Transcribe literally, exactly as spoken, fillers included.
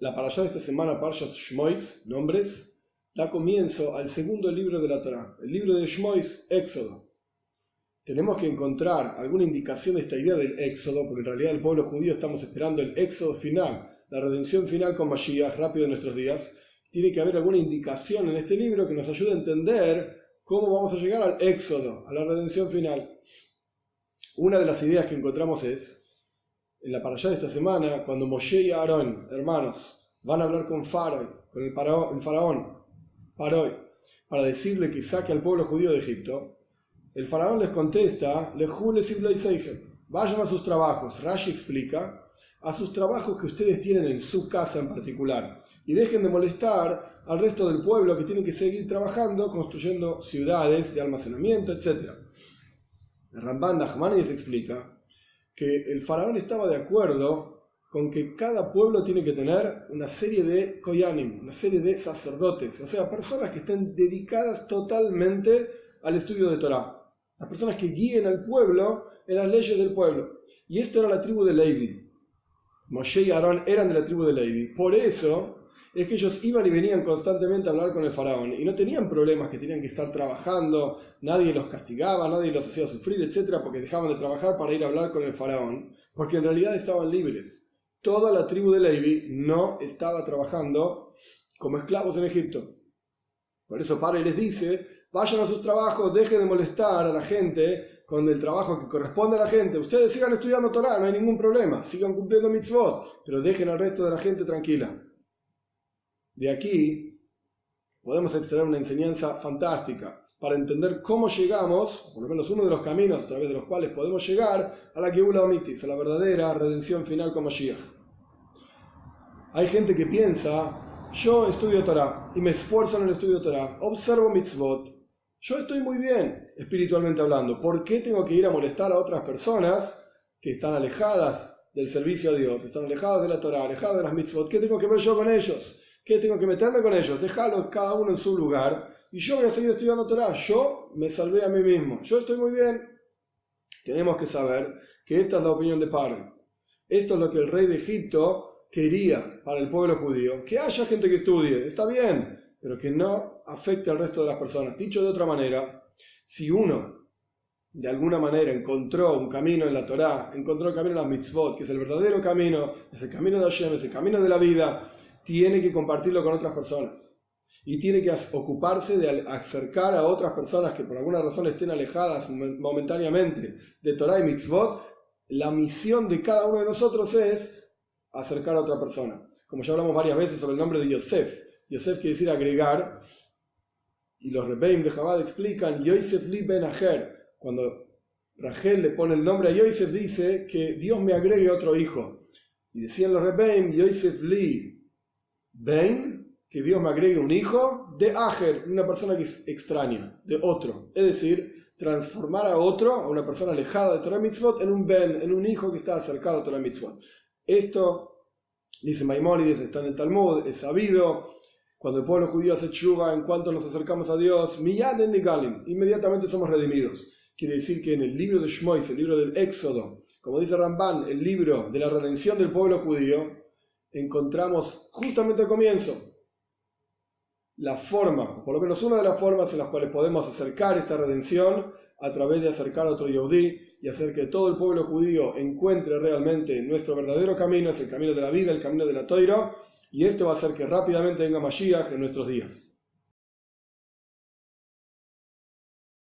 La parashá de esta semana, Parshas Shmois, nombres, da comienzo al segundo libro de la Torá, el libro de Shmois, Éxodo. Tenemos que encontrar alguna indicación de esta idea del Éxodo, porque en realidad el pueblo judío estamos esperando el Éxodo final, la redención final con Mashiach, rápido en nuestros días. Tiene que haber alguna indicación en este libro que nos ayude a entender cómo vamos a llegar al Éxodo, a la redención final. Una de las ideas que encontramos es, en la parashá de esta semana, cuando Moshe y Aarón, hermanos, van a hablar con Faraón, con el faraón, el faraón Paroi, para decirle que saque al pueblo judío de Egipto, el faraón les contesta, vayan a sus trabajos. Rashi explica, a sus trabajos que ustedes tienen en su casa en particular, y dejen de molestar al resto del pueblo que tienen que seguir trabajando, construyendo ciudades de almacenamiento, etcétera. El Ramban Nachmanides explica que el faraón estaba de acuerdo con que cada pueblo tiene que tener una serie de koyanim, una serie de sacerdotes, o sea, personas que estén dedicadas totalmente al estudio de Torá, las personas que guíen al pueblo en las leyes del pueblo. Y esto era la tribu de Levi. Moshe y Aarón eran de la tribu de Levi. Por eso es que ellos iban y venían constantemente a hablar con el faraón y no tenían problemas que tenían que estar trabajando, nadie los castigaba, nadie los hacía sufrir, etcétera, porque dejaban de trabajar para ir a hablar con el faraón, porque en realidad estaban libres. Toda la tribu de Levi no estaba trabajando como esclavos en Egipto. Por eso Pare les dice, vayan a sus trabajos, dejen de molestar a la gente con el trabajo que corresponde a la gente. Ustedes sigan estudiando Torá, no hay ningún problema, sigan cumpliendo mitzvot, pero dejen al resto de la gente tranquila. De aquí podemos extraer una enseñanza fantástica para entender cómo llegamos, por lo menos uno de los caminos a través de los cuales podemos llegar a la Geula Amitis, a la verdadera redención final como Mashiach. Hay gente que piensa, yo estudio Torah y me esfuerzo en el estudio de Torah, observo mitzvot, yo estoy muy bien espiritualmente hablando, ¿por qué tengo que ir a molestar a otras personas que están alejadas del servicio a Dios, están alejadas de la Torah, alejadas de las mitzvot? ¿Qué tengo que ver yo con ellos? ¿Qué tengo que meterme con ellos? Dejarlos cada uno en su lugar y yo voy a seguir estudiando Torah. Yo me salvé a mí mismo. Yo estoy muy bien. Tenemos que saber que esta es la opinión de Pare. Esto es lo que el rey de Egipto quería para el pueblo judío. Que haya gente que estudie, está bien, pero que no afecte al resto de las personas. Dicho de otra manera, si uno de alguna manera encontró un camino en la Torah, encontró el camino en las mitzvot, que es el verdadero camino, es el camino de Hashem, es el camino de la vida, tiene que compartirlo con otras personas y tiene que ocuparse de acercar a otras personas que por alguna razón estén alejadas momentáneamente de Torah y mitzvot. La misión de cada uno de nosotros es acercar a otra persona. Como ya hablamos varias veces sobre el nombre de Yosef, Yosef quiere decir agregar, y los Rebbeim de Chabad explican Yosef li ben Acher. Cuando Rachel le pone el nombre a Yosef, dice que Dios me agregue otro hijo, y decían los Rebbeim Yosef li Ben, que Dios me agregue un hijo, de Ajer, una persona que es extraña, de otro. Es decir, transformar a otro, a una persona alejada de Torah Mitzvot, en un Ben, en un hijo que está acercado a Torah Mitzvot. Esto, dice Maimónides, está en el Talmud, es sabido. Cuando el pueblo judío hace tshuva, en cuanto nos acercamos a Dios, miyad en Nigalim, inmediatamente somos redimidos. Quiere decir que en el libro de Shmois, el libro del Éxodo, como dice Ramban, el libro de la redención del pueblo judío, encontramos justamente al comienzo la forma, por lo menos una de las formas en las cuales podemos acercar esta redención a través de acercar a otro Yehudí y hacer que todo el pueblo judío encuentre realmente nuestro verdadero camino, es el camino de la vida, el camino de la Toira, y esto va a hacer que rápidamente venga Mashiach en nuestros días.